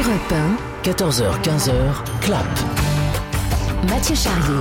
Europe 1, 14h-15h, Clap. Mathieu Charrier.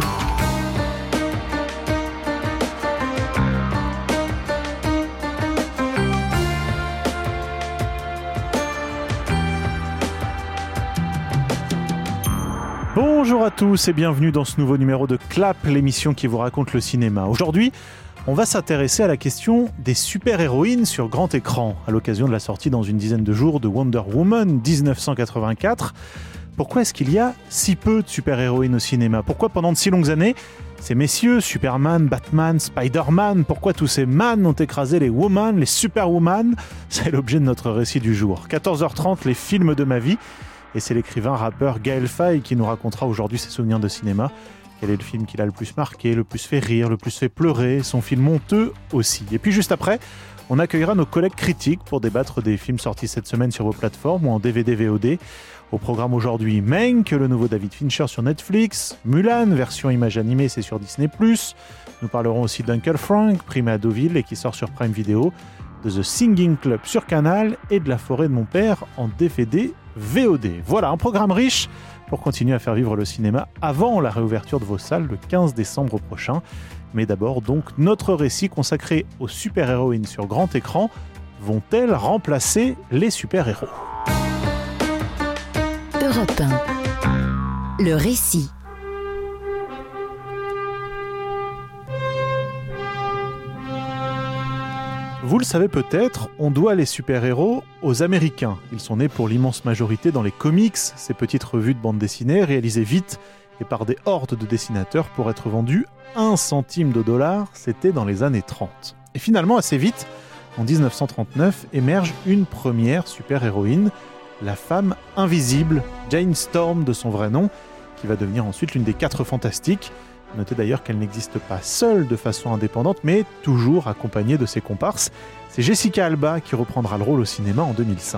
Bonjour à tous et bienvenue dans ce nouveau numéro de Clap, l'émission qui vous raconte le cinéma. Aujourd'hui, on va s'intéresser à la question des super-héroïnes sur grand écran, à l'occasion de la sortie dans une dizaine de jours de Wonder Woman 1984. Pourquoi est-ce qu'il y a si peu de super-héroïnes au cinéma ? Pourquoi pendant de si longues années, ces messieurs, Superman, Batman, Spider-Man, pourquoi tous ces man ont écrasé les woman, les superwoman ? C'est l'objet de notre récit du jour. 14h30, les films de ma vie. Et c'est l'écrivain-rappeur Gaël Faye qui nous racontera aujourd'hui ses souvenirs de cinéma. Quel est le film qui l'a le plus marqué, le plus fait rire, le plus fait pleurer, son film honteux aussi. Et puis juste après, on accueillera nos collègues critiques pour débattre des films sortis cette semaine sur vos plateformes ou en DVD VOD. Au programme aujourd'hui, Mank, le nouveau David Fincher sur Netflix, Mulan, version image animée, c'est sur Disney+. Nous parlerons aussi d'Uncle Frank, primé à Deauville et qui sort sur Prime Video, de The Singing Club sur Canal et de La Forêt de mon père en DVD VOD. Voilà, un programme riche pour continuer à faire vivre le cinéma avant la réouverture de vos salles le 15 décembre prochain. Mais d'abord, donc, notre récit consacré aux super-héroïnes sur grand écran. Vont-elles remplacer les super-héros ? Europe 1, le récit. Vous le savez peut-être, on doit les super-héros aux Américains. Ils sont nés pour l'immense majorité dans les comics, ces petites revues de bande dessinée réalisées vite et par des hordes de dessinateurs pour être vendues 1 centime de dollar, c'était dans les années 30. Et finalement, assez vite, en 1939, émerge une première super-héroïne, la femme invisible, Jane Storm de son vrai nom, qui va devenir ensuite l'une des 4 fantastiques. Notez d'ailleurs qu'elle n'existe pas seule de façon indépendante, mais toujours accompagnée de ses comparses. C'est Jessica Alba qui reprendra le rôle au cinéma en 2005.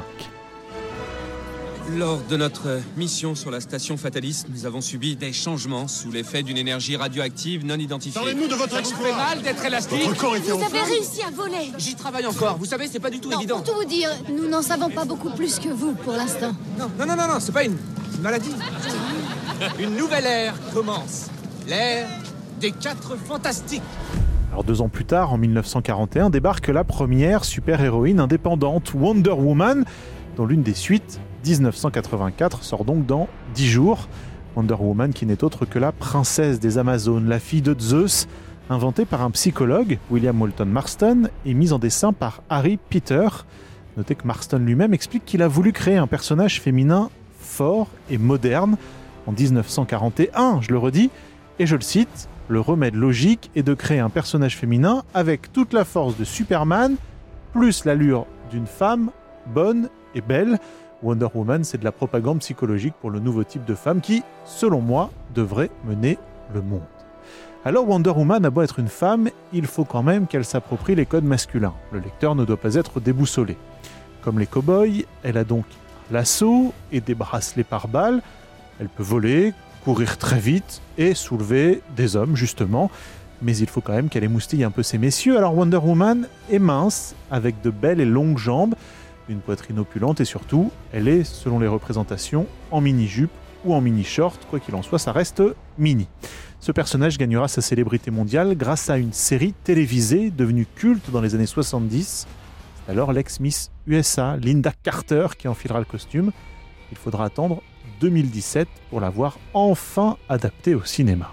Lors de notre mission sur la station Fatalis, nous avons subi des changements sous l'effet d'une énergie radioactive non identifiée. Parlez-nous de votre exploit. Ça vous fait mal d'être élastique ? Votre corps était en Vous avez feu. réussi à voler. J'y travaille encore. Vous savez, c'est pas du tout Non, évident. pour tout vous dire, nous n'en savons pas beaucoup plus que vous pour l'instant. Non, c'est pas une maladie. Une nouvelle ère commence. L'ère des 4 fantastiques. Alors 2 ans plus tard, en 1941, débarque la première super-héroïne indépendante, Wonder Woman, dont l'une des suites, 1984, sort donc dans 10 jours. Wonder Woman qui n'est autre que la princesse des Amazones, la fille de Zeus, inventée par un psychologue, William Moulton Marston, et mise en dessin par Harry Peter. Notez que Marston lui-même explique qu'il a voulu créer un personnage féminin fort et moderne. En 1941, je le redis, et je le cite, le remède logique est de créer un personnage féminin avec toute la force de Superman, plus l'allure d'une femme bonne et belle. Wonder Woman, c'est de la propagande psychologique pour le nouveau type de femme qui, selon moi, devrait mener le monde. Alors Wonder Woman a beau être une femme, il faut quand même qu'elle s'approprie les codes masculins. Le lecteur ne doit pas être déboussolé. Comme les cow-boys, elle a donc l'assaut et des bracelets par balles. Elle peut voler, courir très vite et soulever des hommes, justement. Mais il faut quand même qu'elle émoustille un peu ces messieurs. Alors Wonder Woman est mince, avec de belles et longues jambes, une poitrine opulente et surtout, elle est, selon les représentations, en mini-jupe ou en mini-short. Quoi qu'il en soit, ça reste mini. Ce personnage gagnera sa célébrité mondiale grâce à une série télévisée devenue culte dans les années 70. C'est alors l'ex-Miss USA, Linda Carter, qui enfilera le costume. Il faudra attendre 2017 pour la voir enfin adaptée au cinéma.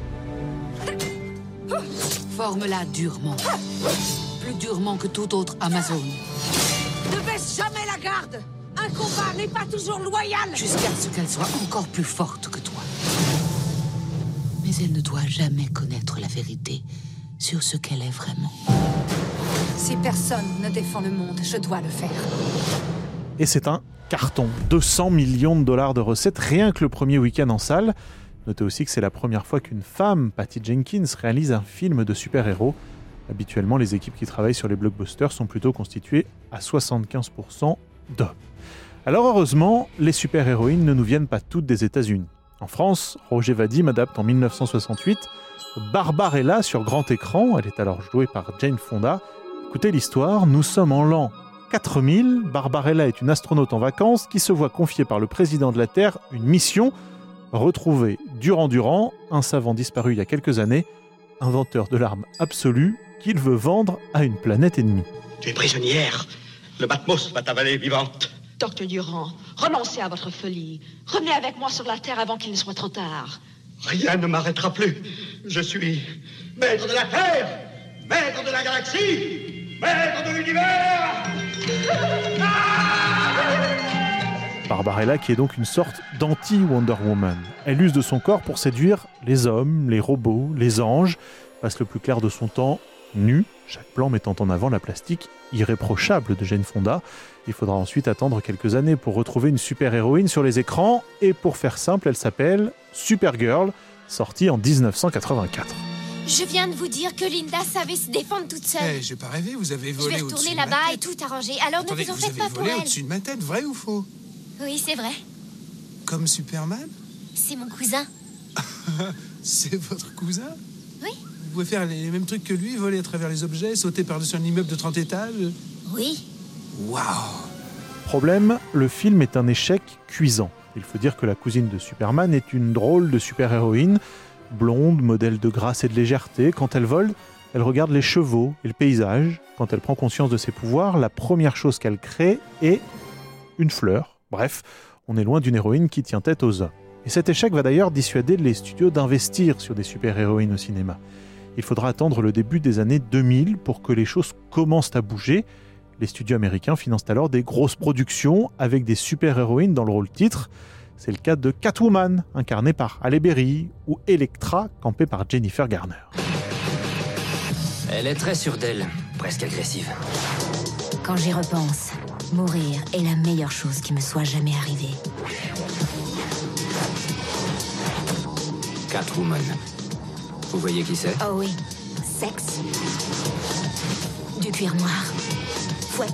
Forme-la durement. Plus durement que toute autre Amazone. Ne baisse jamais la garde. Un combat n'est pas toujours loyal. Jusqu'à ce qu'elle soit encore plus forte que toi. Mais elle ne doit jamais connaître la vérité sur ce qu'elle est vraiment. Si personne ne défend le monde, je dois le faire. Et c'est un carton, 200 millions de dollars de recettes rien que le premier week-end en salle. Notez aussi que c'est la première fois qu'une femme, Patty Jenkins, réalise un film de super-héros. Habituellement, les équipes qui travaillent sur les blockbusters sont plutôt constituées à 75% d'hommes. Alors heureusement, les super-héroïnes ne nous viennent pas toutes des États-Unis. En France, Roger Vadim adapte en 1968 Barbarella sur grand écran. Elle est alors jouée par Jane Fonda. Écoutez l'histoire, nous sommes en l'an 4000, Barbarella est une astronaute en vacances qui se voit confier par le président de la Terre une mission, retrouver Duran Duran, un savant disparu il y a quelques années, inventeur de l'arme absolue qu'il veut vendre à une planète ennemie. Tu es prisonnière. Le Batmos va t'avaler vivante. Docteur Durand, renoncez à votre folie. Revenez avec moi sur la Terre avant qu'il ne soit trop tard. Rien ne m'arrêtera plus. Je suis maître de la Terre, maître de la galaxie, maître de l'univers. Barbarella qui est donc une sorte d'anti-Wonder Woman. Elle use de son corps pour séduire les hommes, les robots, les anges, passe le plus clair de son temps nue, chaque plan mettant en avant la plastique irréprochable de Jane Fonda. Il faudra ensuite attendre quelques années pour retrouver une super-héroïne sur les écrans, et pour faire simple, elle s'appelle Supergirl, sortie en 1984. Je viens de vous dire que Linda savait se défendre toute seule. J'ai pas rêvé, vous avez Je volé vais au-dessus retourner de ma là-bas et tête. tout arranger, alors Attendez, ne vous en vous faites pas avez pour volé elle. au-dessus de ma tête, vrai ou faux? Oui, c'est vrai. Comme Superman? C'est mon cousin. C'est votre cousin? Oui. Vous pouvez faire les mêmes trucs que lui, voler à travers les objets, sauter par-dessus un immeuble de 30 étages? Oui. Waouh! Problème, le film est un échec cuisant. Il faut dire que la cousine de Superman est une drôle de super-héroïne, blonde, modèle de grâce et de légèreté. Quand elle vole, elle regarde les chevaux et le paysage. Quand elle prend conscience de ses pouvoirs, la première chose qu'elle crée est une fleur. Bref, on est loin d'une héroïne qui tient tête aux hommes. Et cet échec va d'ailleurs dissuader les studios d'investir sur des super-héroïnes au cinéma. Il faudra attendre le début des années 2000 pour que les choses commencent à bouger. Les studios américains financent alors des grosses productions avec des super-héroïnes dans le rôle titre. C'est le cas de Catwoman, incarnée par Halle Berry, ou Elektra, campée par Jennifer Garner. Elle est très sûre d'elle, presque agressive. Quand j'y repense, mourir est la meilleure chose qui me soit jamais arrivée. Catwoman. Vous voyez qui c'est? Oh oui, sexe. Du cuir noir. Fouet.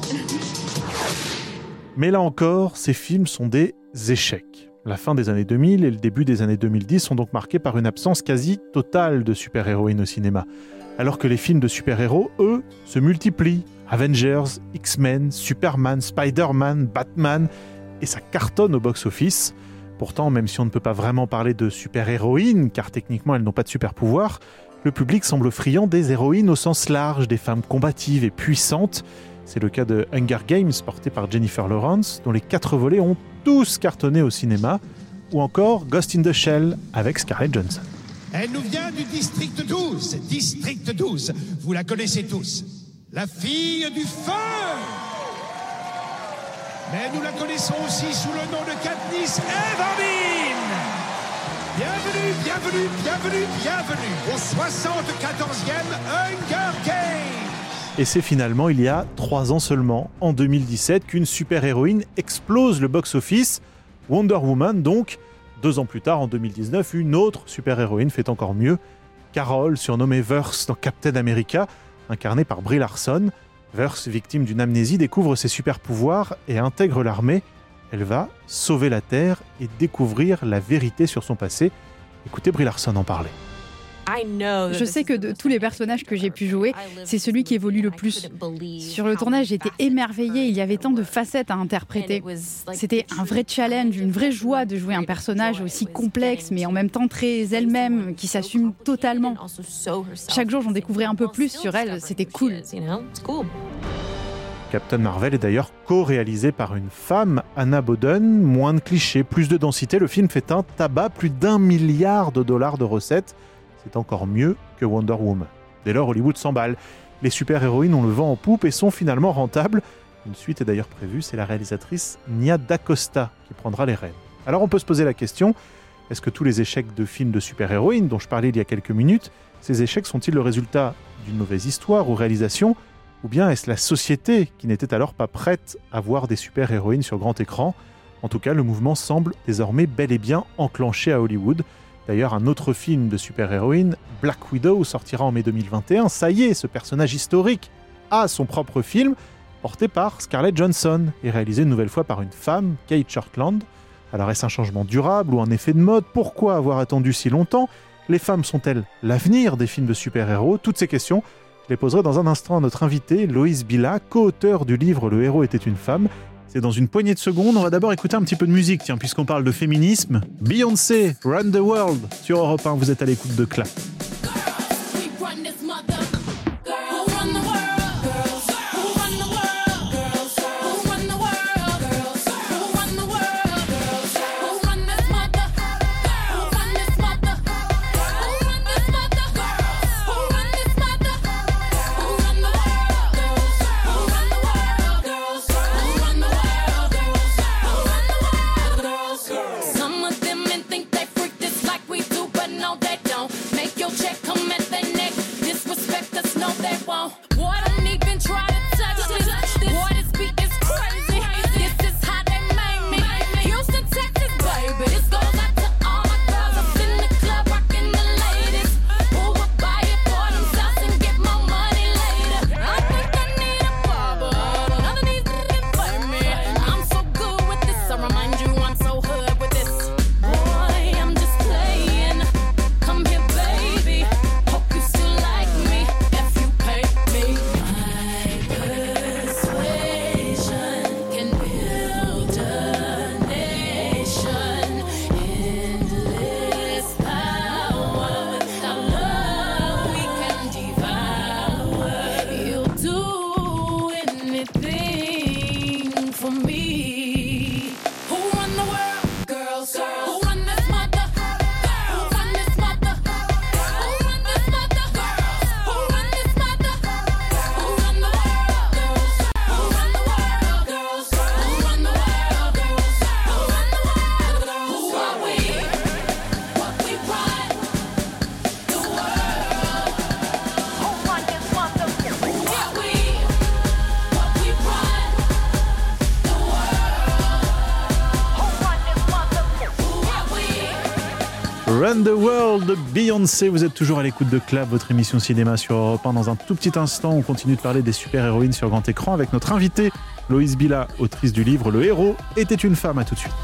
Mais là encore, ces films sont des échecs. La fin des années 2000 et le début des années 2010 sont donc marqués par une absence quasi totale de super-héroïnes au cinéma. Alors que les films de super-héros, eux, se multiplient. Avengers, X-Men, Superman, Spider-Man, Batman, et ça cartonne au box-office. Pourtant, même si on ne peut pas vraiment parler de super-héroïnes, car techniquement elles n'ont pas de super-pouvoir, le public semble friand des héroïnes au sens large, des femmes combatives et puissantes. C'est le cas de Hunger Games, porté par Jennifer Lawrence, dont les 4 volets ont tous cartonné au cinéma, ou encore Ghost in the Shell, avec Scarlett Johansson. Elle nous vient du district 12. District 12, vous la connaissez tous. La fille du feu. Mais nous la connaissons aussi sous le nom de Katniss Everdeen. Bienvenue, bienvenue, bienvenue, bienvenue au 74e Hunger Games. Et c'est finalement il y a 3 ans seulement, en 2017, qu'une super-héroïne explose le box-office. Wonder Woman donc. 2 ans plus tard, en 2019, une autre super-héroïne fait encore mieux. Carol, surnommée Verse dans Captain America, incarnée par Brie Larson. Verse, victime d'une amnésie, découvre ses super-pouvoirs et intègre l'armée. Elle va sauver la Terre et découvrir la vérité sur son passé. Écoutez Brie Larson en parler. Je sais que de tous les personnages que j'ai pu jouer, c'est celui qui évolue le plus. Sur le tournage, j'étais émerveillée, il y avait tant de facettes à interpréter. C'était un vrai challenge, une vraie joie de jouer un personnage aussi complexe, mais en même temps très elle-même, qui s'assume totalement. Chaque jour, j'en découvrais un peu plus sur elle, c'était cool. Captain Marvel est d'ailleurs co-réalisé par une femme, Anna Boden. Moins de clichés, plus de densité, le film fait un tabac, plus d'$1 milliard de recettes. C'est encore mieux que Wonder Woman. Dès lors, Hollywood s'emballe. Les super-héroïnes ont le vent en poupe et sont finalement rentables. Une suite est d'ailleurs prévue, c'est la réalisatrice Nia DaCosta qui prendra les rênes. Alors on peut se poser la question, est-ce que tous les échecs de films de super-héroïnes dont je parlais il y a quelques minutes, ces échecs sont-ils le résultat d'une mauvaise histoire ou réalisation, ou bien est-ce la société qui n'était alors pas prête à voir des super-héroïnes sur grand écran? En tout cas, le mouvement semble désormais bel et bien enclenché à Hollywood. D'ailleurs, un autre film de super-héroïne, Black Widow, sortira en mai 2021. Ça y est, ce personnage historique a son propre film, porté par Scarlett Johansson et réalisé une nouvelle fois par une femme, Kate Shortland. Alors est-ce un changement durable ou un effet de mode? Pourquoi avoir attendu si longtemps? Les femmes sont-elles l'avenir des films de super-héros? Toutes ces questions, Je les poserai dans un instant à notre invité, Loïs Bila, co-auteur du livre « Le héros était une femme ». C'est dans une poignée de secondes. On va d'abord écouter un petit peu de musique, tiens, puisqu'on parle de féminisme. Beyoncé, Run the World, sur Europe 1, vous êtes à l'écoute de Clap. Run the World de Beyoncé, vous êtes toujours à l'écoute de Clap, votre émission cinéma sur Europe 1. Dans un tout petit instant, on continue de parler des super-héroïnes sur grand écran avec notre invitée, Loïs Bila, autrice du livre « Le héros était une femme ». À tout de suite.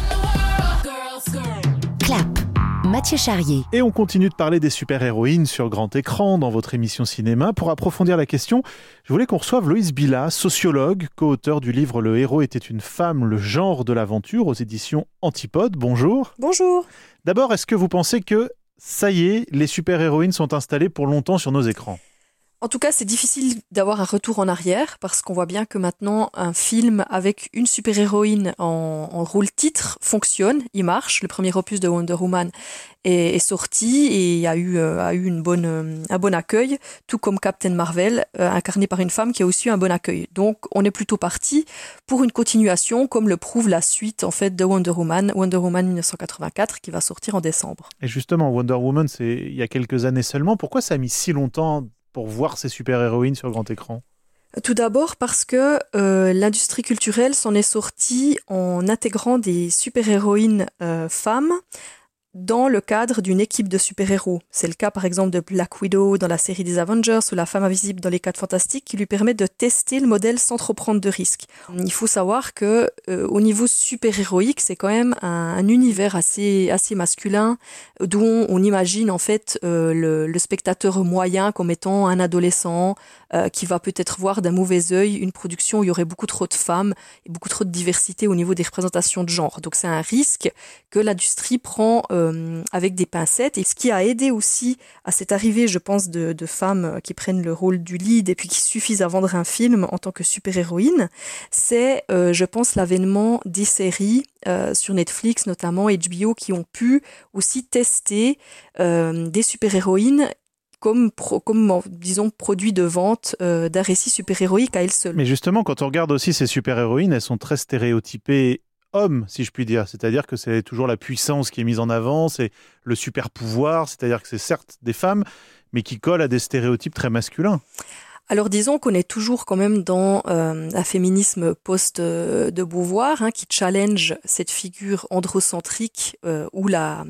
Clap, Mathieu Charrier. Et on continue de parler des super-héroïnes sur grand écran dans votre émission cinéma. Pour approfondir la question, je voulais qu'on reçoive Loïs Bila, sociologue, co-auteur du livre « Le héros était une femme, le genre de l'aventure » aux éditions Antipode. Bonjour. Bonjour. D'abord, est-ce que vous pensez que, ça y est, les super-héroïnes sont installées pour longtemps sur nos écrans ? En tout cas, c'est difficile d'avoir un retour en arrière parce qu'on voit bien que maintenant, un film avec une super-héroïne en rôle titre fonctionne, il marche. Le premier opus de Wonder Woman est sorti et a eu un bon accueil, tout comme Captain Marvel, incarné par une femme qui a aussi eu un bon accueil. Donc, on est plutôt parti pour une continuation, comme le prouve la suite en fait de Wonder Woman 1984, qui va sortir en décembre. Et justement, Wonder Woman, c'est il y a quelques années seulement. Pourquoi ça a mis si longtemps pour voir ces super-héroïnes sur grand écran ? Tout d'abord parce que l'industrie culturelle s'en est sortie en intégrant des super-héroïnes femmes dans le cadre d'une équipe de super-héros. C'est le cas par exemple de Black Widow dans la série des Avengers ou la femme invisible dans les 4 Fantastiques qui lui permet de tester le modèle sans trop prendre de risques. Il faut savoir que au niveau super-héroïque, c'est quand même un univers assez masculin dont on imagine en fait le spectateur moyen comme étant un adolescent qui va peut-être voir d'un mauvais œil une production où il y aurait beaucoup trop de femmes et beaucoup trop de diversité au niveau des représentations de genre. Donc c'est un risque que l'industrie prend avec des pincettes. Et ce qui a aidé aussi à cette arrivée, je pense, de femmes qui prennent le rôle du lead et puis qui suffisent à vendre un film en tant que super-héroïne, c'est, je pense, l'avènement des séries sur Netflix, notamment HBO, qui ont pu aussi tester des super-héroïnes comme disons, produit de vente d'un récit super-héroïque à elle seule. Mais justement, quand on regarde aussi ces super-héroïnes, elles sont très stéréotypées hommes, si je puis dire. C'est-à-dire que c'est toujours la puissance qui est mise en avant, c'est le super-pouvoir, c'est-à-dire que c'est certes des femmes, mais qui collent à des stéréotypes très masculins. Alors disons qu'on est toujours quand même dans un féminisme post de Beauvoir qui challenge cette figure androcentrique où la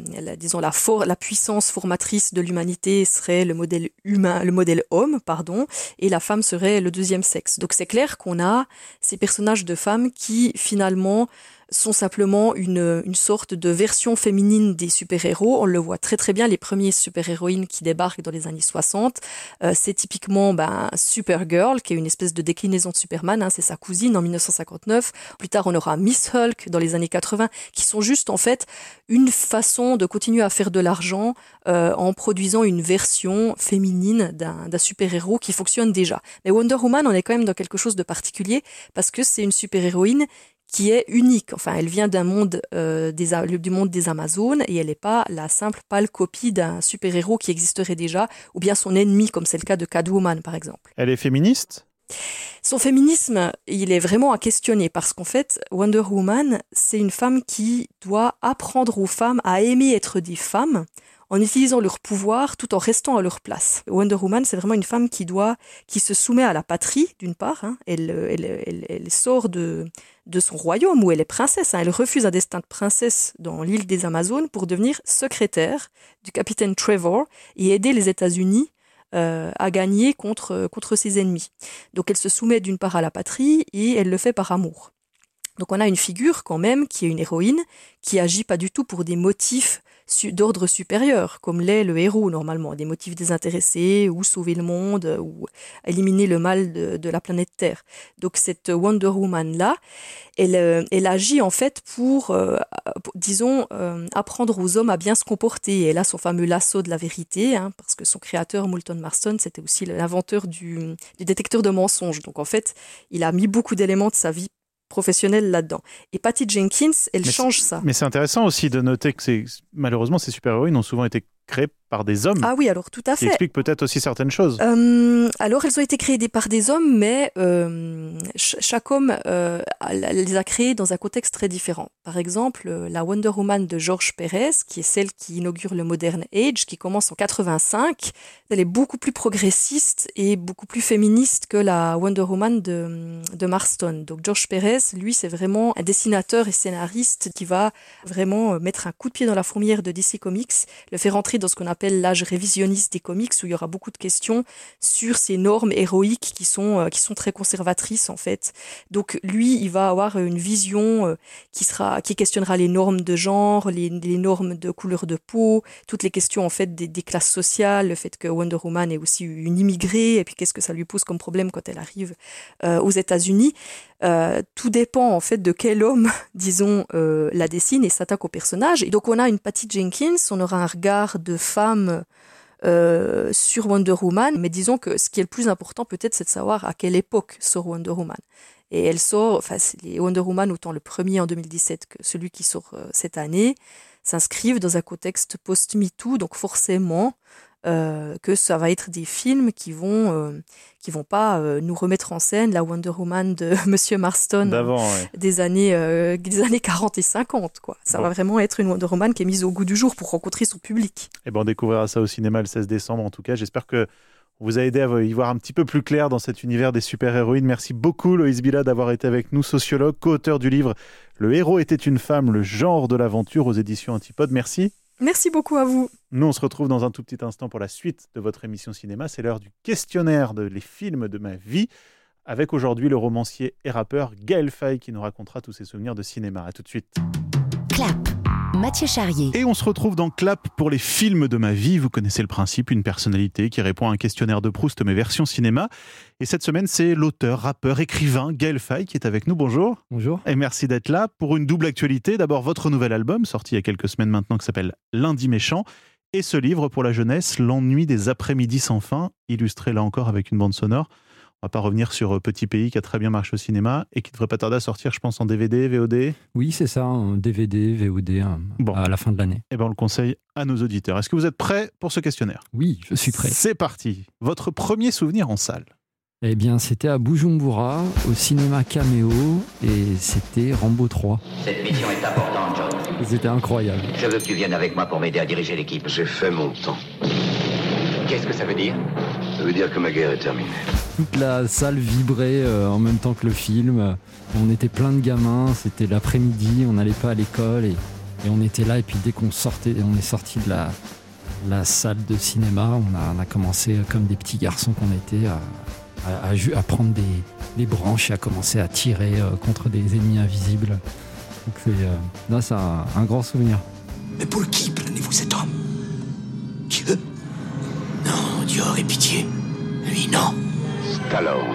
puissance formatrice de l'humanité serait le modèle humain, le modèle homme, et la femme serait le deuxième sexe. Donc c'est clair qu'on a ces personnages de femmes qui finalement sont simplement une sorte de version féminine des super-héros. On le voit très très bien, les premiers super-héroïnes qui débarquent dans les années 60, c'est typiquement Supergirl, qui est une espèce de déclinaison de Superman, c'est sa cousine en 1959. Plus tard, on aura Miss Hulk dans les années 80, qui sont juste en fait une façon de continuer à faire de l'argent en produisant une version féminine d'un super-héros qui fonctionne déjà. Mais Wonder Woman, on est quand même dans quelque chose de particulier, parce que c'est une super-héroïne qui est unique. Enfin, elle vient d'un monde du monde des Amazones et elle n'est pas la simple pâle copie d'un super-héros qui existerait déjà, ou bien son ennemi, comme c'est le cas de Catwoman, par exemple. Elle est féministe ? Son féminisme, il est vraiment à questionner parce qu'en fait, Wonder Woman, c'est une femme qui doit apprendre aux femmes à aimer être des femmes en utilisant leur pouvoir tout en restant à leur place. Wonder Woman, c'est vraiment une femme qui se soumet à la patrie, d'une part. Elle sort de son royaume où elle est princesse. Elle refuse un destin de princesse dans l'île des Amazones pour devenir secrétaire du capitaine Trevor et aider les États-Unis à gagner contre ses ennemis. Donc elle se soumet d'une part à la patrie et elle le fait par amour. Donc on a une figure quand même qui est une héroïne qui agit pas du tout pour des motifs d'ordre supérieur, comme l'est le héros normalement, des motifs désintéressés, ou sauver le monde, ou éliminer le mal de la planète Terre. Donc cette Wonder Woman-là, elle agit en fait pour apprendre aux hommes à bien se comporter. Elle a son fameux lasso de la vérité, parce que son créateur, Moulton Marston, c'était aussi l'inventeur du détecteur de mensonges. Donc en fait, il a mis beaucoup d'éléments de sa vie professionnelle là-dedans. Et Patty Jenkins, elle change ça. Mais c'est intéressant aussi de noter que malheureusement, ces super-héroïnes ont souvent été créées par des hommes. Ah oui, alors tout à fait. Qui explique peut-être aussi certaines choses. Alors, elles ont été créées par des hommes, mais chaque homme les a créées dans un contexte très différent. Par exemple, la Wonder Woman de George Pérez, qui est celle qui inaugure le Modern Age, qui commence en 85, elle est beaucoup plus progressiste et beaucoup plus féministe que la Wonder Woman de Marston. Donc, George Pérez, lui, c'est vraiment un dessinateur et scénariste qui va vraiment mettre un coup de pied dans la fourmilière de DC Comics, le faire entrer dans ce qu'on appelle l'âge révisionniste des comics, où il y aura beaucoup de questions sur ces normes héroïques qui sont très conservatrices en fait. Donc lui, il va avoir une vision qui questionnera les normes de genre, les normes de couleur de peau, toutes les questions en fait des classes sociales, le fait que Wonder Woman est aussi une immigrée, et puis qu'est-ce que ça lui pose comme problème quand elle arrive aux États-Unis. Tout dépend en fait de quel homme, disons, la dessine et s'attaque au personnage. Et donc on a une Patty Jenkins, on aura un regard de femme sur Wonder Woman, mais disons que ce qui est le plus important peut-être, c'est de savoir à quelle époque sort Wonder Woman. Et elle sort, les Wonder Woman, autant le premier en 2017 que celui qui sort cette année, s'inscrivent dans un contexte post-MeToo, donc forcément que ça va être des films qui vont pas nous remettre en scène la Wonder Woman de Monsieur Marston des années 40 et 50 quoi. Ça va vraiment être une Wonder Woman qui est mise au goût du jour pour rencontrer son public. Et on découvrira ça au cinéma le 16 décembre en tout cas. J'espère que on vous a aidé à y voir un petit peu plus clair dans cet univers des super-héroïnes. Merci beaucoup Loïs Bila d'avoir été avec nous, sociologue, co-auteur du livre Le héros était une femme, le genre de l'aventure aux éditions Antipode. Merci. Merci beaucoup à vous. Nous, on se retrouve dans un tout petit instant pour la suite de votre émission cinéma. C'est l'heure du questionnaire de les films de ma vie, avec aujourd'hui le romancier et rappeur Gaël Faye qui nous racontera tous ses souvenirs de cinéma. À tout de suite. Clap, Mathieu Charrier. Et on se retrouve dans Clap pour les films de ma vie. Vous connaissez le principe, une personnalité qui répond à un questionnaire de Proust, mais version cinéma. Et cette semaine, c'est l'auteur, rappeur, écrivain Gaël Faye qui est avec nous. Bonjour. Bonjour. Et merci d'être là pour une double actualité. D'abord, votre nouvel album, sorti il y a quelques semaines maintenant, qui s'appelle Lundi méchant. Et ce livre pour la jeunesse, L'ennui des après-midi sans fin, illustré là encore avec une bande sonore. On va pas revenir sur Petit Pays qui a très bien marché au cinéma et qui devrait pas tarder à sortir, je pense, en DVD, VOD. Oui, c'est ça, en DVD, VOD à la fin de l'année. Et on le conseille à nos auditeurs. Est-ce que vous êtes prêts pour ce questionnaire ? Oui, je suis prêt. C'est parti. Votre premier souvenir en salle ? Eh bien, c'était à Bujumbura, au cinéma Caméo, et c'était Rambo 3. Cette mission est importante, John. C'était incroyable. Je veux que tu viennes avec moi pour m'aider à diriger l'équipe. J'ai fait mon temps. Qu'est-ce que ça veut dire ? Ça veut dire que ma guerre est terminée. Toute la salle vibrait en même temps que le film. On était plein de gamins, c'était l'après-midi, on n'allait pas à l'école, et on était là, et puis dès qu'on est sorti de la salle de cinéma, on a commencé, comme des petits garçons qu'on était, à prendre des branches et à commencer à tirer contre des ennemis invisibles. Donc là, c'est un grand souvenir. Mais pour qui prenez-vous cet homme? Dieu? Non, Dieu aurait pitié. Lui, non. Stallone.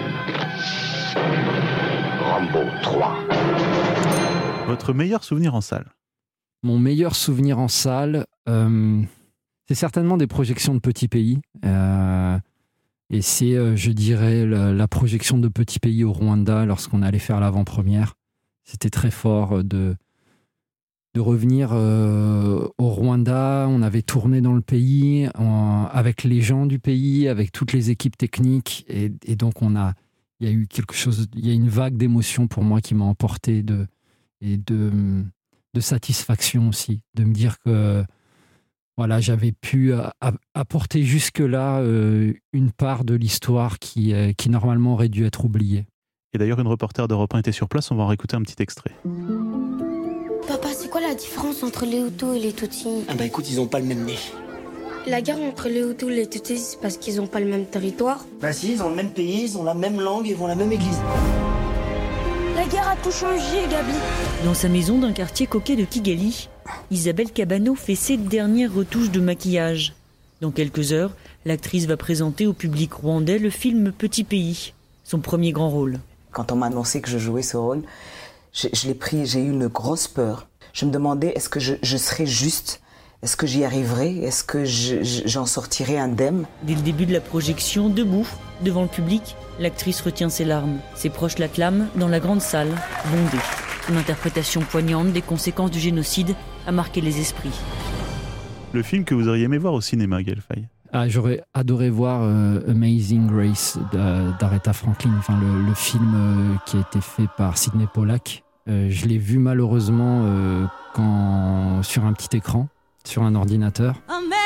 Rambo 3. Votre meilleur souvenir en salle? Mon meilleur souvenir en salle, c'est certainement des projections de Petit Pays. Et c'est, je dirais, la projection de Petit Pays au Rwanda lorsqu'on allait faire l'avant-première. C'était très fort de revenir au Rwanda. On avait tourné dans le pays avec les gens du pays, avec toutes les équipes techniques. Et donc, il y a eu quelque chose, il y a une vague d'émotions pour moi qui m'a emporté et de satisfaction aussi, de me dire que voilà, j'avais pu apporter jusque-là une part de l'histoire qui normalement aurait dû être oubliée. Et d'ailleurs, une reporter d'Europe 1 était sur place, on va en réécouter un petit extrait. Papa, c'est quoi la différence entre les Hutus et les Tutsis? Ah bah écoute, ils ont pas le même nez. La guerre entre les Hutus et les Tutsis, c'est parce qu'ils ont pas le même territoire? Bah si, ils ont le même pays, ils ont la même langue et vont à la même église. La guerre a tout changé, Gabi. Dans sa maison d'un quartier coquet de Kigali, Isabelle Cabano fait ses dernières retouches de maquillage. Dans quelques heures, l'actrice va présenter au public rwandais le film Petit Pays, son premier grand rôle. Quand on m'a annoncé que je jouais ce rôle, je l'ai pris, j'ai eu une grosse peur. Je me demandais, est-ce que je serais juste? Est-ce que j'y arriverai? Est-ce que j'en sortirai indemne? Dès le début de la projection, debout, devant le public, l'actrice retient ses larmes. Ses proches l'acclament dans la grande salle, bondée. Une interprétation poignante des conséquences du génocide a marqué les esprits. Le film que vous auriez aimé voir au cinéma, Gaël Faye? J'aurais adoré voir Amazing Grace d'Aretha Franklin, enfin, le film qui a été fait par Sidney Pollack. Je l'ai vu malheureusement sur un petit écran, sur un ordinateur.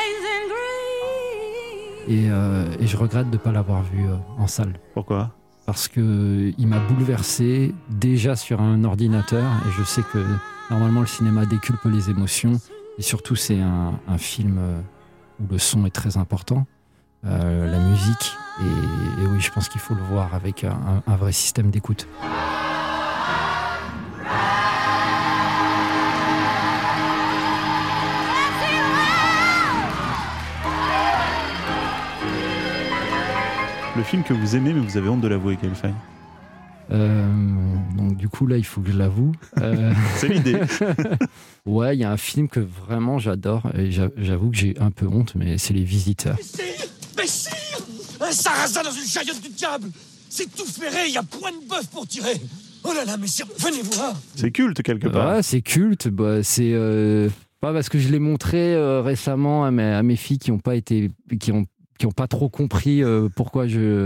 Et je regrette de ne pas l'avoir vu en salle. Pourquoi? Parce qu'il m'a bouleversé déjà sur un ordinateur, et je sais que normalement le cinéma décuple les émotions, et surtout c'est un film où le son est très important, la musique, et oui, je pense qu'il faut le voir avec un vrai système d'écoute. Le film que vous aimez mais vous avez honte de l'avouer, Gaël Faye? Donc du coup là il faut que je l'avoue. C'est l'idée. Ouais, il y a un film que vraiment j'adore et j'avoue que j'ai un peu honte, mais c'est Les Visiteurs. Messire, un sarrasin dans une chariote du diable. C'est tout ferré, il y a point de bœuf pour tirer. Oh là là, messire, venez voir. C'est culte quelque part. Ouais, c'est culte. Bah, c'est pas parce que je l'ai montré récemment à mes filles qui ont pas trop compris pourquoi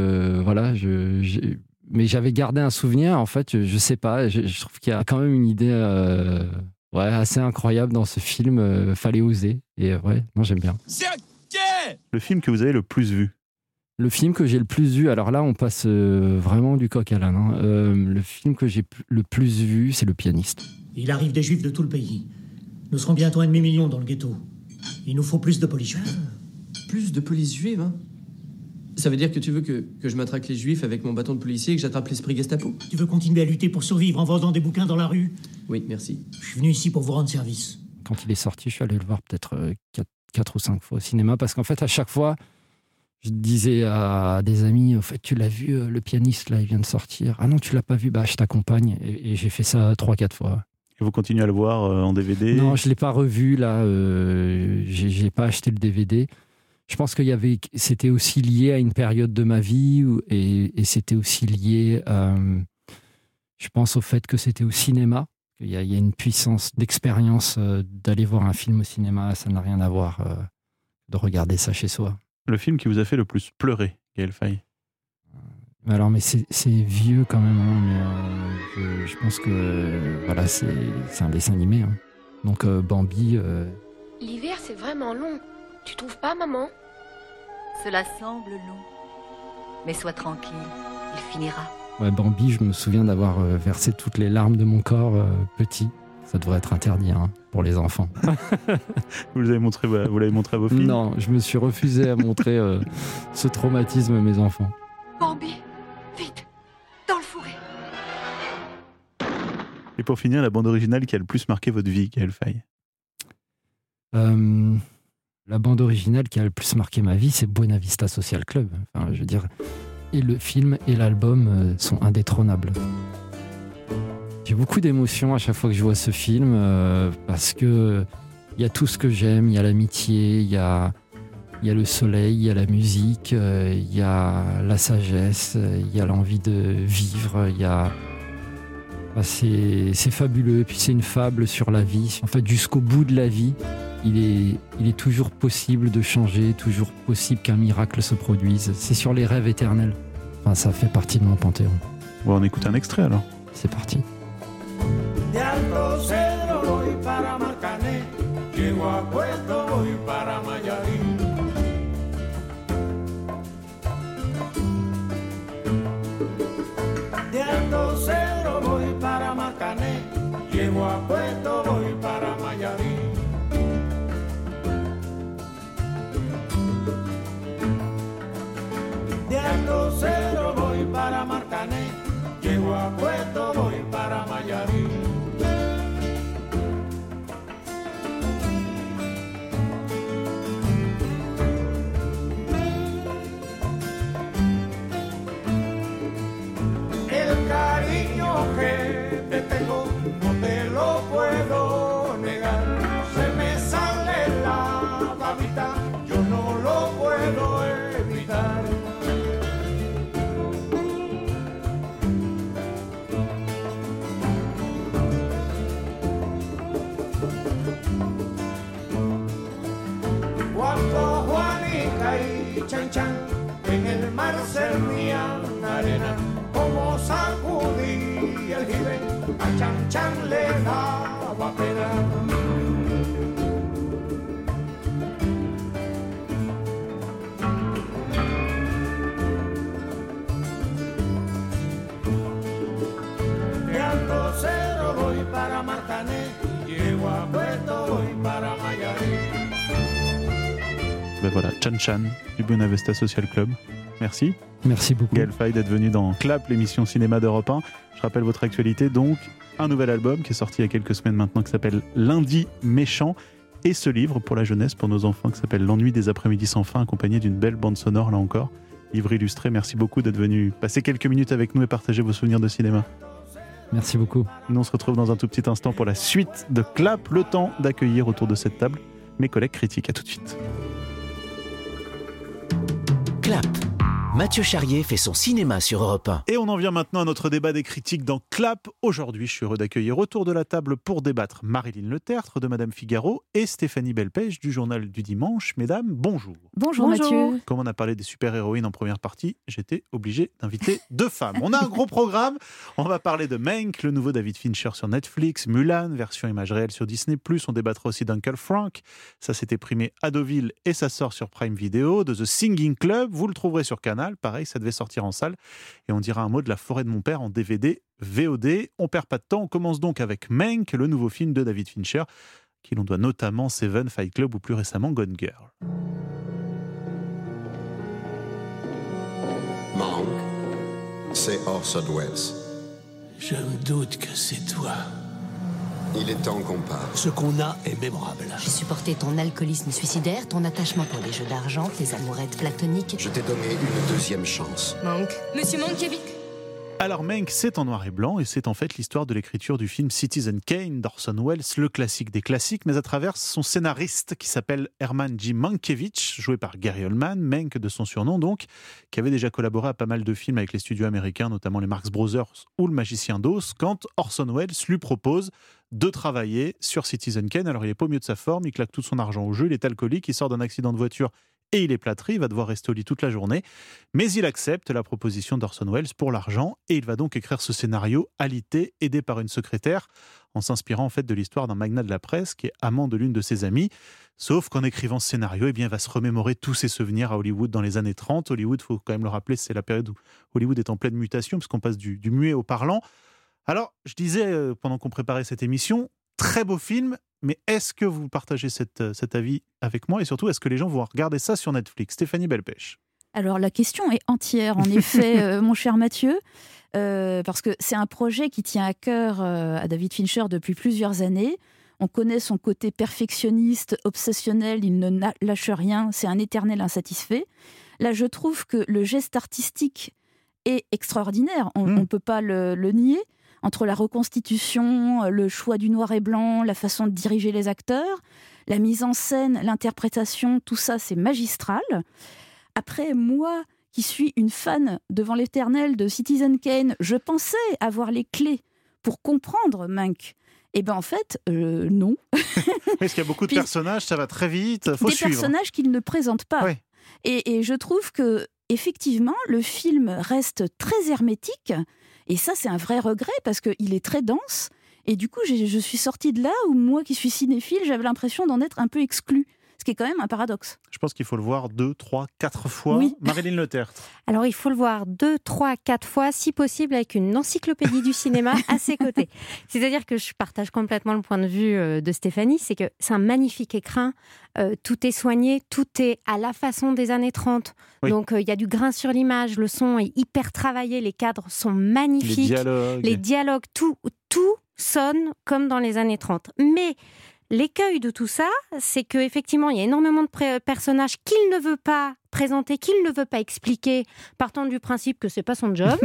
mais j'avais gardé un souvenir. En fait, je sais pas. Je trouve qu'il y a quand même une idée assez incroyable dans ce film. Fallait oser. Et moi j'aime bien. C'est un quai. Le film que vous avez le plus vu? Le film que j'ai le plus vu, alors là on passe vraiment du coq à l'âne. Hein. Le film que j'ai le plus vu, c'est Le Pianiste. Il arrive des juifs de tout le pays. Nous serons bientôt 1,5 million dans le ghetto. Il nous faut plus de police juive. Plus de police juive, hein? Ça veut dire que tu veux que je m'attraque les juifs avec mon bâton de policier et que j'attrape l'esprit Gestapo? Tu veux continuer à lutter pour survivre en vendant des bouquins dans la rue? Oui, merci. Je suis venu ici pour vous rendre service. Quand il est sorti, je suis allé le voir peut-être 4 ou 5 fois au cinéma, parce qu'en fait, à chaque fois, je disais à des amis, au fait, tu l'as vu, Le Pianiste, là, il vient de sortir. Ah non, tu l'as pas vu? Bah, je t'accompagne. Et j'ai fait ça 3-4 fois. Et vous continuez à le voir en DVD? Non, je l'ai pas revu, là. J'ai pas acheté le DVD. Je pense c'était aussi lié à une période de ma vie et c'était aussi lié, je pense, au fait que c'était au cinéma. Il y a une puissance d'expérience d'aller voir un film au cinéma, ça n'a rien à voir de regarder ça chez soi. Le film qui vous a fait le plus pleurer, Gaël Faye? Alors, mais c'est vieux quand même, hein, mais je pense que voilà, c'est un dessin animé. Hein. Donc Bambi. L'hiver, c'est vraiment long. Tu trouves pas, maman? Cela semble long. Mais sois tranquille, il finira. Ouais, Bambi, je me souviens d'avoir versé toutes les larmes de mon corps petit. Ça devrait être interdit pour les enfants. Vous l'avez montré à vos filles? Non, je me suis refusé à montrer ce traumatisme à mes enfants. Bambi, vite, dans le fourré. pour finir, la bande originale qui a le plus marqué votre vie, Gaël Faye? La bande originale qui a le plus marqué ma vie, c'est Buena Vista Social Club. Enfin, je veux dire, et le film et l'album sont indétrônables. J'ai beaucoup d'émotions à chaque fois que je vois ce film parce que il y a tout ce que j'aime, il y a l'amitié, il y a le soleil, il y a la musique, il y a la sagesse, il y a l'envie de vivre, il y a... c'est fabuleux, puis c'est une fable sur la vie. En fait, jusqu'au bout de la vie, il est toujours possible de changer, toujours possible qu'un miracle se produise. C'est sur les rêves éternels. Enfin, ça fait partie de mon panthéon. Bon, on écoute un extrait alors. C'est parti. De Alto Cedro voy para Marcané, llego a Puerto, voy para Mayarín. De Alto Cedro voy para Marcané, llego a Puerto, voy para Mayarín. De Alto Cedro voy para Marcané, llego a Puerto, voy para Mayarín. El cariño que te tengo no te lo puedo negar. Se me sale la babita, yo no lo puedo evitar. Cuando Juanita y Chan Chan en el mar servían arena, como sacudí el jibe, a Chan Chan le daba pena. De Alto Cedro voy para Marcané, llego a Puerto, voy para Mayarín. Ben voilà, Chan Chan du Buena Vista Social Club. Merci. Merci beaucoup. Gaël Faye d'être venu dans Clap, l'émission cinéma d'Europe 1. Je rappelle votre actualité, donc un nouvel album qui est sorti il y a quelques semaines maintenant qui s'appelle Lundi Méchant et ce livre pour la jeunesse, pour nos enfants qui s'appelle L'ennui des après-midi sans fin, accompagné d'une belle bande sonore là encore. Livre illustré, merci beaucoup d'être venu passer quelques minutes avec nous et partager vos souvenirs de cinéma. Merci beaucoup. Nous on se retrouve dans un tout petit instant pour la suite de Clap, le temps d'accueillir autour de cette table mes collègues critiques. À tout de suite. Clap. Mathieu Charrier fait son cinéma sur Europe 1. Et on en vient maintenant à notre débat des critiques dans Clap. Aujourd'hui, je suis heureux d'accueillir autour de la table pour débattre Marilyn Le Tertre de Madame Figaro et Stéphanie Belpech du Journal du Dimanche. Mesdames, bonjour. Bonjour Mathieu. Comme on a parlé des super-héroïnes en première partie, j'étais obligé d'inviter deux femmes. On a un gros programme. On va parler de Mank, le nouveau David Fincher sur Netflix, Mulan, version image réelle sur Disney+. On débattra aussi d'Uncle Frank. Ça s'était primé à Deauville et ça sort sur Prime Video. De The Singing Club, vous le trouverez sur Canal. Pareil, ça devait sortir en salle. Et on dira un mot de La Forêt de mon père en DVD, VOD. On perd pas de temps. On commence donc avec Mank, le nouveau film de David Fincher, qui l'on doit notamment Seven, Fight Club ou plus récemment Gone Girl. Mank, c'est Orson Welles. Je me doute que c'est toi. Il est temps qu'on parle. Ce qu'on a est mémorable. J'ai supporté ton alcoolisme suicidaire, ton attachement pour les jeux d'argent, tes amourettes platoniques. Je t'ai donné une deuxième chance. Mank. Monsieur Mankiewicz. Alors Mank, c'est en noir et blanc et c'est en fait l'histoire de l'écriture du film Citizen Kane d'Orson Welles, le classique des classiques, mais à travers son scénariste qui s'appelle Herman J. Mankiewicz, joué par Gary Oldman, Mank de son surnom donc, qui avait déjà collaboré à pas mal de films avec les studios américains, notamment les Marx Brothers ou Le Magicien d'Oz, quand Orson Welles lui propose de travailler sur Citizen Kane. Alors il n'est pas au mieux de sa forme, il claque tout son argent au jeu, il est alcoolique, il sort d'un accident de voiture et il est plâtré, il va devoir rester au lit toute la journée, mais il accepte la proposition d'Orson Welles pour l'argent et il va donc écrire ce scénario alité, aidé par une secrétaire, en s'inspirant en fait de l'histoire d'un magnat de la presse qui est amant de l'une de ses amies. Sauf qu'en écrivant ce scénario, eh bien, il va se remémorer tous ses souvenirs à Hollywood dans les années 30. Hollywood, il faut quand même le rappeler, c'est la période où Hollywood est en pleine mutation, puisqu'on passe du muet au parlant. Alors, je disais, pendant qu'on préparait cette émission, très beau film, mais est-ce que vous partagez cet avis avec moi? Et surtout, est-ce que les gens vont regarder ça sur Netflix? Stéphanie Belpech. Alors, la question est entière, en effet, mon cher Mathieu. parce que c'est un projet qui tient à cœur à David Fincher depuis plusieurs années. On connaît son côté perfectionniste, obsessionnel, il ne lâche rien, c'est un éternel insatisfait. Là, je trouve que le geste artistique est extraordinaire, on ne peut pas le nier. Entre la reconstitution, le choix du noir et blanc, la façon de diriger les acteurs, la mise en scène, l'interprétation, tout ça, c'est magistral. Après, moi, qui suis une fan devant l'éternel de Citizen Kane, je pensais avoir les clés pour comprendre Mank. Eh bien, en fait, non. Parce qu'il y a beaucoup de personnages, ça va très vite, faut suivre. Des personnages qu'il ne présente pas. Ouais. Et je trouve que, effectivement, le film reste très hermétique. Et ça, c'est un vrai regret parce qu'il est très dense. Et du coup, je suis sortie de là où, moi qui suis cinéphile, j'avais l'impression d'en être un peu exclue. Ce qui est quand même un paradoxe. Je pense qu'il faut le voir 2, 3, 4 fois. Oui. Marilyn Le Tertre. Alors, il faut le voir 2, 3, 4 fois, si possible, avec une encyclopédie du cinéma à ses côtés. C'est-à-dire que je partage complètement le point de vue de Stéphanie, c'est que c'est un magnifique écrin. Tout est soigné, tout est à la façon des années 30. Oui. Donc, il y a du grain sur l'image, le son est hyper travaillé, les cadres sont magnifiques. Les dialogues, tout sonne comme dans les années 30. Mais l'écueil de tout ça, c'est qu'effectivement, il y a énormément de personnages qu'il ne veut pas présenter, qu'il ne veut pas expliquer, partant du principe que c'est pas son job.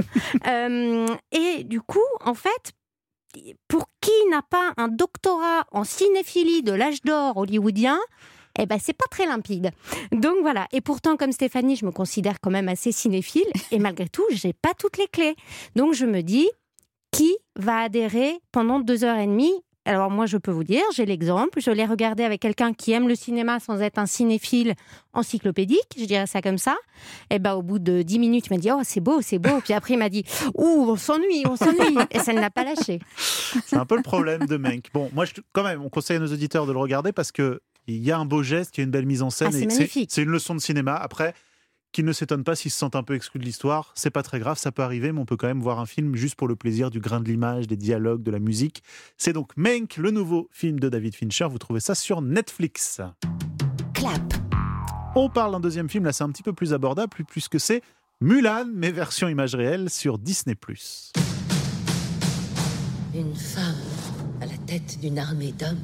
Et du coup, en fait, pour qui n'a pas un doctorat en cinéphilie de l'âge d'or hollywoodien, eh ben, c'est pas très limpide. Donc voilà. Et pourtant, comme Stéphanie, je me considère quand même assez cinéphile. Et malgré tout, j'ai pas toutes les clés. Donc je me dis, qui va adhérer pendant 2h30 ? Alors moi, je peux vous dire, j'ai l'exemple. Je l'ai regardé avec quelqu'un qui aime le cinéma sans être un cinéphile encyclopédique, je dirais ça comme ça. Et ben, au bout de 10 minutes, il m'a dit « Oh, c'est beau, c'est beau ». Puis après, il m'a dit « Ouh, on s'ennuie ». Et ça ne l'a pas lâché. C'est un peu le problème de Mank. Bon, moi, quand même, on conseille à nos auditeurs de le regarder parce qu'il y a un beau geste, il y a une belle mise en scène. C'est magnifique. C'est une leçon de cinéma. Après, qu'ils ne s'étonnent pas s'ils se sentent un peu exclus de l'histoire. C'est pas très grave, ça peut arriver, mais on peut quand même voir un film juste pour le plaisir du grain de l'image, des dialogues, de la musique. C'est donc Mank, le nouveau film de David Fincher. Vous trouvez ça sur Netflix. Clap. On parle d'un deuxième film, là c'est un petit peu plus abordable, puisque c'est Mulan, mais version image réelle sur Disney+. Une femme à la tête d'une armée d'hommes.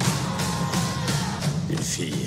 Une fille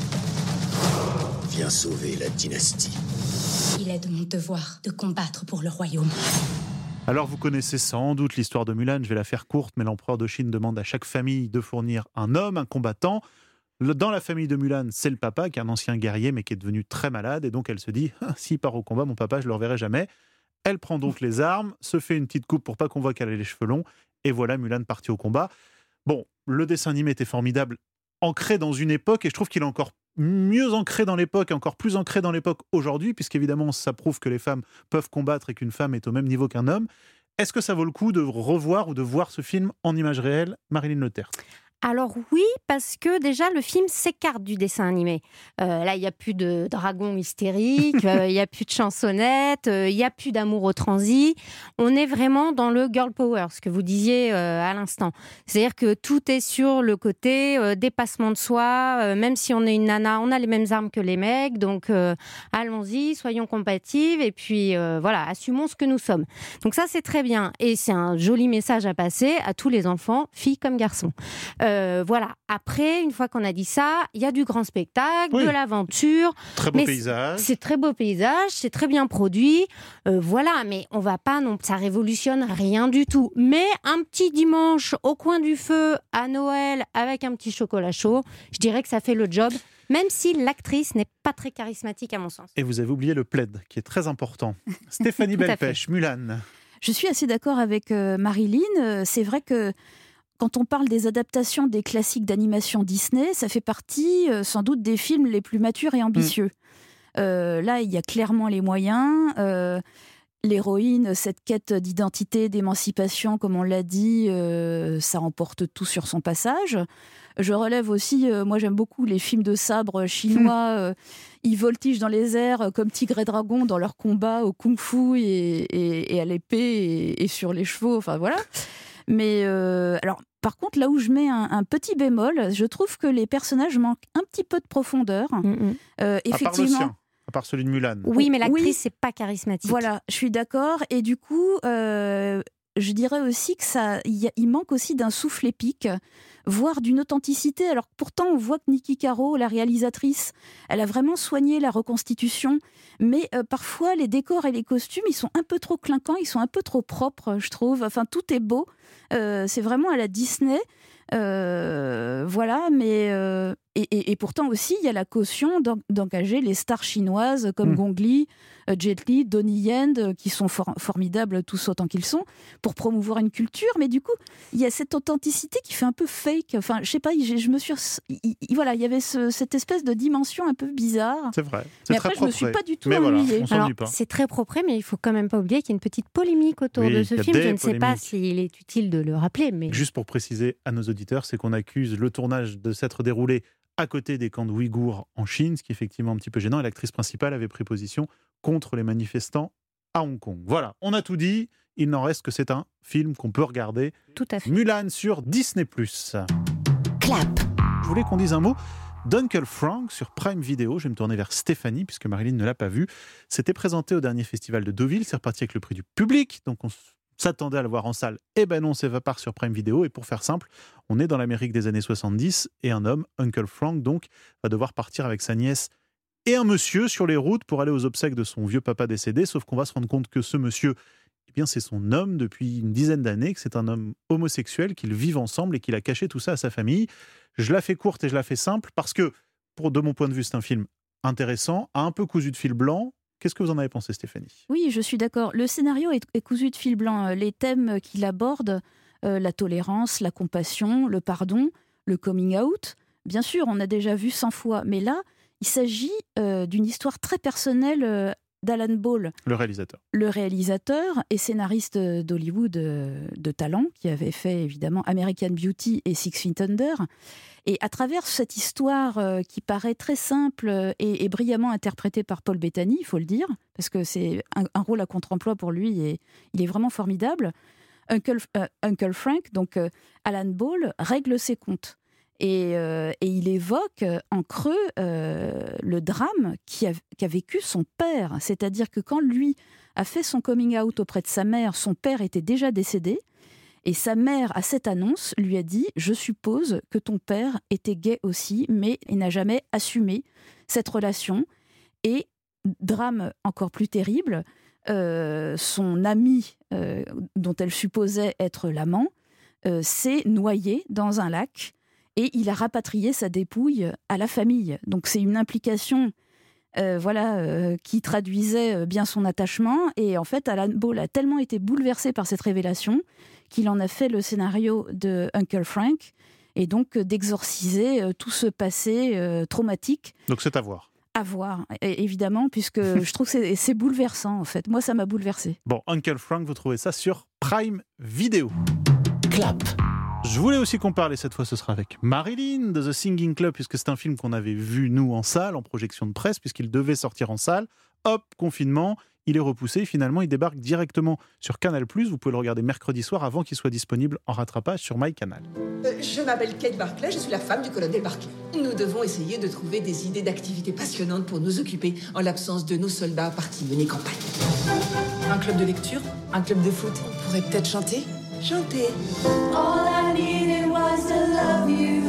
vient sauver la dynastie. Il est de mon devoir de combattre pour le royaume. Alors vous connaissez sans doute l'histoire de Mulan, je vais la faire courte, mais l'empereur de Chine demande à chaque famille de fournir un homme, un combattant. Dans la famille de Mulan, c'est le papa qui est un ancien guerrier mais qui est devenu très malade et donc elle se dit « S'il part au combat, mon papa, je le reverrai jamais ». Elle prend donc les armes, se fait une petite coupe pour pas qu'on voit qu'elle a les cheveux longs et voilà Mulan partie au combat. Bon, le dessin animé était formidable, ancré dans une époque et je trouve qu'il est encore mieux ancré dans l'époque, encore plus ancré dans l'époque aujourd'hui, puisqu'évidemment ça prouve que les femmes peuvent combattre et qu'une femme est au même niveau qu'un homme. Est-ce que ça vaut le coup de revoir ou de voir ce film en image réelle, Marilyn Le Tertre ? Alors oui, parce que déjà le film s'écarte du dessin animé. Là, il n'y a plus de dragons hystériques, il n'y a plus de chansonnettes, il n'y a plus d'amour au transi. On est vraiment dans le girl power, ce que vous disiez à l'instant. C'est-à-dire que tout est sur le côté dépassement de soi. Même si on est une nana, on a les mêmes armes que les mecs. Donc allons-y, soyons compatibles et puis voilà, assumons ce que nous sommes. Donc ça, c'est très bien. Et c'est un joli message à passer à tous les enfants, filles comme garçons. Voilà. Après, une fois qu'on a dit ça, il y a du grand spectacle, de l'aventure. Très beau paysage. C'est très beau paysage, c'est très bien produit. Voilà, mais on va pas ça révolutionne rien du tout. Mais un petit dimanche au coin du feu à Noël avec un petit chocolat chaud, je dirais que ça fait le job. Même si l'actrice n'est pas très charismatique à mon sens. Et vous avez oublié le plaid, qui est très important. Stéphanie Belpech, Mulan. Je suis assez d'accord avec Marilyn. C'est vrai que quand on parle des adaptations des classiques d'animation Disney, ça fait partie sans doute des films les plus matures et ambitieux. Là, il y a clairement les moyens. L'héroïne, cette quête d'identité, d'émancipation, comme on l'a dit, ça remporte tout sur son passage. Je relève aussi, moi j'aime beaucoup les films de sabre chinois. Ils voltigent dans les airs comme tigre et dragon dans leur combat au kung-fu et à l'épée et sur les chevaux. Enfin voilà. Mais alors, par contre, là où je mets un petit bémol, je trouve que les personnages manquent un petit peu de profondeur. Effectivement. à part celui de Mulan. Oui, mais l'actrice, c'est pas charismatique. Voilà, je suis d'accord. Et du coup, je dirais aussi que il manque aussi d'un souffle épique, voire d'une authenticité. Alors pourtant, on voit que Niki Caro, la réalisatrice, elle a vraiment soigné la reconstitution. Mais parfois, les décors et les costumes, ils sont un peu trop clinquants, ils sont un peu trop propres, je trouve. Enfin, tout est beau. C'est vraiment à la Disney. Voilà, mais et pourtant aussi il y a la caution d'engager les stars chinoises comme Gong Li, Jet Li, Donnie Yen, qui sont formidables tous autant qu'ils sont, pour promouvoir une culture. Mais du coup, il y a cette authenticité qui fait un peu fake. Enfin, je sais pas, je me suis, voilà, il y avait cette espèce de dimension un peu bizarre. C'est vrai. Mais après, je me suis pas du tout ennuyée. Alors, c'est très propre, mais il faut quand même pas oublier qu'il y a une petite polémique autour de ce film. Je ne sais pas s'il est utile de le rappeler, mais juste pour préciser à nos auditeurs, c'est qu'on accuse le tournage de s'être déroulé à côté des camps de Ouïghours en Chine, ce qui est effectivement un petit peu gênant, et l'actrice principale avait pris position contre les manifestants à Hong Kong. Voilà, on a tout dit, il n'en reste que c'est un film qu'on peut regarder. Tout à fait. Mulan sur Disney+. Clap. Je voulais qu'on dise un mot d'Uncle Frank sur Prime Video. Je vais me tourner vers Stéphanie, puisque Marilyn ne l'a pas vu. C'était présenté au dernier festival de Deauville, c'est reparti avec le prix du public, donc on s'attendait à le voir en salle. Eh ben non, c'est part sur Prime Video. Et pour faire simple, on est dans l'Amérique des années 70 et un homme, Uncle Frank, donc, va devoir partir avec sa nièce et un monsieur sur les routes pour aller aux obsèques de son vieux papa décédé. Sauf qu'on va se rendre compte que ce monsieur, eh bien, c'est son homme depuis une dizaine d'années, que c'est un homme homosexuel, qu'ils vivent ensemble et qu'il a caché tout ça à sa famille. Je la fais courte et je la fais simple parce que, de mon point de vue, c'est un film intéressant, un peu cousu de fil blanc. Qu'est-ce que vous en avez pensé, Stéphanie ? Oui, je suis d'accord. Le scénario est cousu de fil blanc. Les thèmes qu'il aborde, la tolérance, la compassion, le pardon, le coming out, bien sûr, on a déjà vu 100 fois. Mais là, il s'agit d'une histoire très personnelle d'Alan Ball. Le réalisateur. Le réalisateur et scénariste d'Hollywood de talent, qui avait fait évidemment American Beauty et Six Feet Under. Et à travers cette histoire qui paraît très simple et brillamment interprétée par Paul Bettany, il faut le dire, parce que c'est un rôle à contre-emploi pour lui et il est vraiment formidable, Uncle Frank, donc Alan Ball, règle ses comptes. Et il évoque en creux le drame qu'a vécu son père. C'est-à-dire que quand lui a fait son coming out auprès de sa mère, son père était déjà décédé. Et sa mère, à cette annonce, lui a dit « Je suppose que ton père était gay aussi, mais il n'a jamais assumé cette relation. » Et, drame encore plus terrible, son ami, dont elle supposait être l'amant, s'est noyé dans un lac et il a rapatrié sa dépouille à la famille. Donc c'est une implication qui traduisait bien son attachement. Et en fait, Alan Ball a tellement été bouleversé par cette révélation qu'il en a fait le scénario de Uncle Frank, et donc d'exorciser tout ce passé traumatique. Donc c'est à voir. À voir, évidemment, puisque je trouve que c'est bouleversant, en fait. Moi, ça m'a bouleversé. Bon, Uncle Frank, vous trouvez ça sur Prime Video. Clap. Je voulais aussi qu'on parle, et cette fois ce sera avec Marilyn, de The Singing Club, puisque c'est un film qu'on avait vu, nous, en salle, en projection de presse, puisqu'il devait sortir en salle. Hop, confinement, il est repoussé. Finalement, il débarque directement sur Canal+. Vous pouvez le regarder mercredi soir avant qu'il soit disponible en rattrapage sur MyCanal. Je m'appelle Kate Barclay, je suis la femme du colonel Barclay. Nous devons essayer de trouver des idées d'activités passionnantes pour nous occuper en l'absence de nos soldats partis mener campagne. Un club de lecture? Un club de foot? On pourrait peut-être chanter? Chanter. All I needed was to love you,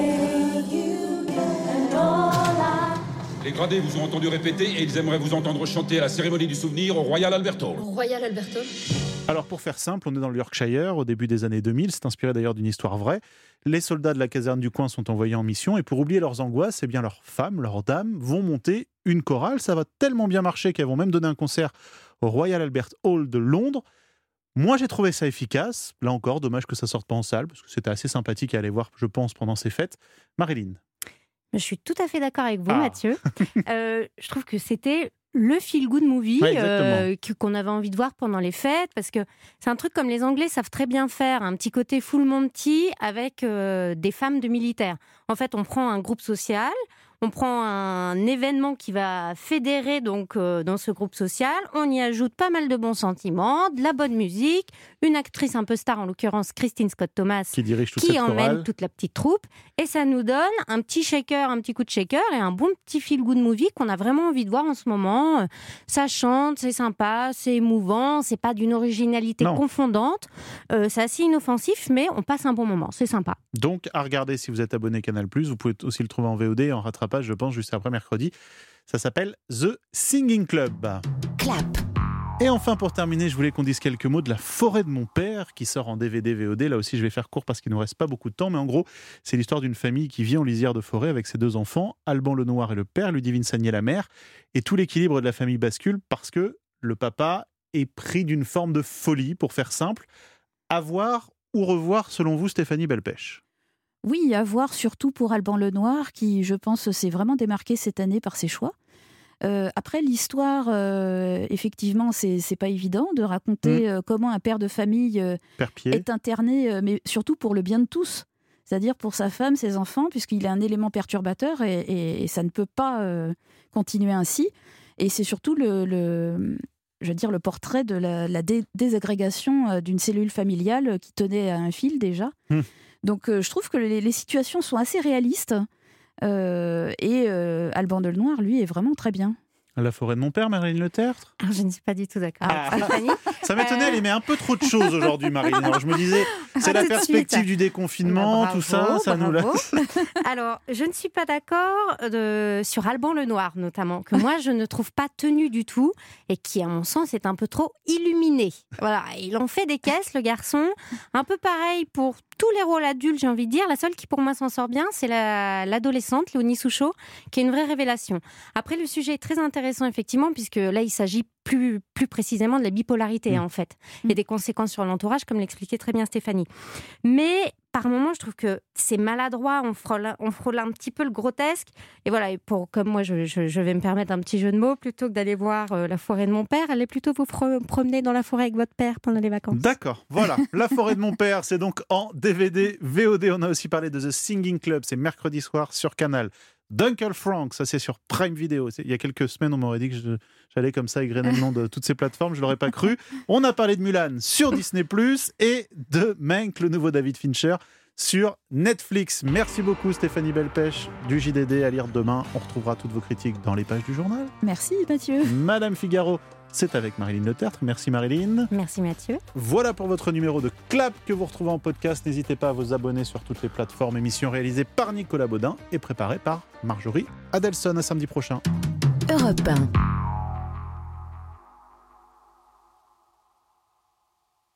and all I... Les gradés vous ont entendu répéter et ils aimeraient vous entendre chanter à la cérémonie du souvenir au Royal Albert Hall. Royal Albert Hall. Alors pour faire simple, on est dans le Yorkshire au début des années 2000, c'est inspiré d'ailleurs d'une histoire vraie. Les soldats de la caserne du coin sont envoyés en mission et pour oublier leurs angoisses, eh bien leurs femmes, leurs dames vont monter une chorale. Ça va tellement bien marcher qu'elles vont même donner un concert au Royal Albert Hall de Londres. Moi, j'ai trouvé ça efficace. Là encore, dommage que ça sorte pas en salle, parce que c'était assez sympathique à aller voir, je pense, pendant ces fêtes. Marilyn. Je suis tout à fait d'accord avec vous, Mathieu. Je trouve que c'était le feel-good movie qu'on avait envie de voir pendant les fêtes, parce que c'est un truc comme les Anglais savent très bien faire, un petit côté full Monty avec des femmes de militaires. En fait, on prend un groupe social, On prend un événement qui va fédérer donc dans ce groupe social. On y ajoute pas mal de bons sentiments, de la bonne musique, une actrice un peu star, en l'occurrence Christine Scott Thomas, qui emmène toute la petite troupe. Et ça nous donne un petit coup de shaker et un bon petit feel-good movie qu'on a vraiment envie de voir en ce moment. Ça chante, c'est sympa, c'est émouvant, c'est pas d'une originalité confondante. C'est assez inoffensif, mais on passe un bon moment, c'est sympa. Donc, à regarder si vous êtes abonné Canal+, vous pouvez aussi le trouver en VOD et en rattrapage, je pense, juste après mercredi. Ça s'appelle The Singing Club. Clap. Et enfin, pour terminer, je voulais qu'on dise quelques mots de La Forêt de mon père, qui sort en DVD, VOD. Là aussi, je vais faire court parce qu'il ne nous reste pas beaucoup de temps. Mais en gros, c'est l'histoire d'une famille qui vit en lisière de forêt avec ses 2 enfants, Alban le Noir et le père, Ludivine Sagnier la mère. Et tout l'équilibre de la famille bascule parce que le papa est pris d'une forme de folie, pour faire simple. À voir ou revoir, selon vous, Stéphanie Belpech? Oui, à voir, surtout pour Alban le Noir, qui, je pense, s'est vraiment démarqué cette année par ses choix. Après, l'histoire, effectivement, c'est pas évident de raconter comment un père de famille est interné, mais surtout pour le bien de tous. C'est-à-dire pour sa femme, ses enfants, puisqu'il est un élément perturbateur et ça ne peut pas continuer ainsi. Et c'est surtout le portrait de la désagrégation d'une cellule familiale qui tenait à un fil déjà. Donc je trouve que les situations sont assez réalistes et Alban le Noir, lui, est vraiment très bien. La Forêt de mon père, Marilyn Le Tertre? Alors, je ne suis pas du tout d'accord. Ça m'étonnait, elle aimait un peu trop de choses aujourd'hui, Marilyn. Alors je me disais, c'est la perspective du déconfinement, tout ça, ça nous laisse. Alors, je ne suis pas d'accord sur Alban le Noir, notamment, que moi je ne trouve pas tenu du tout et qui, à mon sens, est un peu trop illuminé. Voilà, il en fait des caisses, le garçon. Un peu pareil pour tous les rôles adultes, j'ai envie de dire. La seule qui, pour moi, s'en sort bien, c'est l'adolescente, Léonie Souchot, qui est une vraie révélation. Après, le sujet est très intéressant, effectivement, puisque là, il s'agit plus précisément de la bipolarité, en fait, et des conséquences sur l'entourage, comme l'expliquait très bien Stéphanie. Mais, par moments, je trouve que c'est maladroit, on frôle un petit peu le grotesque. Et voilà, comme moi, je vais me permettre un petit jeu de mots, plutôt que d'aller voir La Forêt de mon père, allez plutôt vous promener dans la forêt avec votre père pendant les vacances. D'accord, voilà. La Forêt de mon père, c'est donc en DVD, VOD. On a aussi parlé de The Singing Club, c'est mercredi soir sur Canal. D'Uncle Frank, ça c'est sur Prime Video. Il y a quelques semaines, on m'aurait dit que j'allais comme ça égrener le nom de toutes ces plateformes, je ne l'aurais pas cru. On a parlé de Mulan sur Disney+, et de Mank, le nouveau David Fincher, sur Netflix. Merci beaucoup Stéphanie Belpech du JDD, à lire demain. On retrouvera toutes vos critiques dans les pages du journal. Merci Mathieu. Madame Figaro, c'est avec Marilyn Le Tertre. Merci Marilyn. Merci Mathieu. Voilà pour votre numéro de Clap que vous retrouvez en podcast. N'hésitez pas à vous abonner sur toutes les plateformes. Émission réalisée par Nicolas Baudin et préparée par Marjorie Adelson. À samedi prochain. Europe 1.